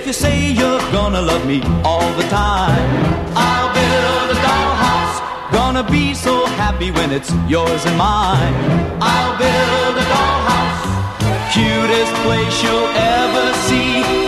you say you're gonna love me all the time. I'll build a dollhouse, gonna be so happy when it's yours and mine. I'll build a dollhouse, cutest place you'll ever see.